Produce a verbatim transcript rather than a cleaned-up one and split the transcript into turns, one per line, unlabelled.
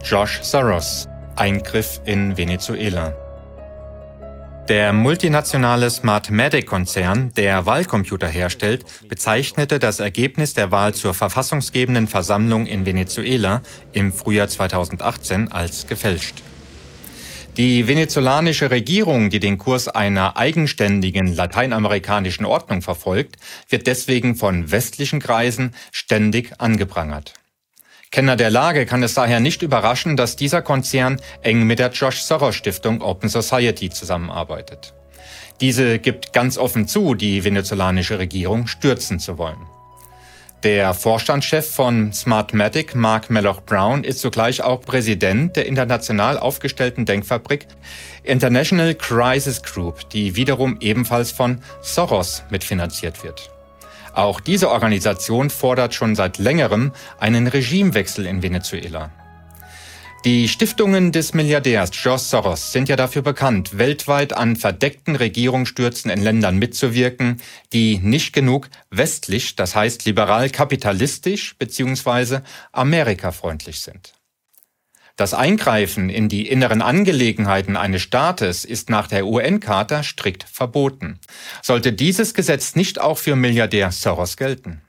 George Soros. Eingriff in Venezuela. Der multinationale Smartmatic-Konzern, der Wahlcomputer herstellt, bezeichnete das Ergebnis der Wahl zur verfassungsgebenden Versammlung in Venezuela im Frühjahr zweitausendachtzehn als gefälscht. Die venezolanische Regierung, die den Kurs einer eigenständigen lateinamerikanischen Ordnung verfolgt, wird deswegen von westlichen Kreisen ständig angeprangert. Kenner der Lage kann es daher nicht überraschen, dass dieser Konzern eng mit der George Soros Stiftung Open Society zusammenarbeitet. Diese gibt ganz offen zu, die venezolanische Regierung stürzen zu wollen. Der Vorstandschef von Smartmatic, Mark Malloch-Brown, ist zugleich auch Präsident der international aufgestellten Denkfabrik International Crisis Group, die wiederum ebenfalls von Soros mitfinanziert wird. Auch diese Organisation fordert schon seit längerem einen Regimewechsel in Venezuela. Die Stiftungen des Milliardärs George Soros sind ja dafür bekannt, weltweit an verdeckten Regierungsstürzen in Ländern mitzuwirken, die nicht genug westlich, das heißt liberal-kapitalistisch bzw. amerikafreundlich sind. Das Eingreifen in die inneren Angelegenheiten eines Staates ist nach der U N-Charta strikt verboten. Sollte dieses Gesetz nicht auch für Milliardär Soros gelten?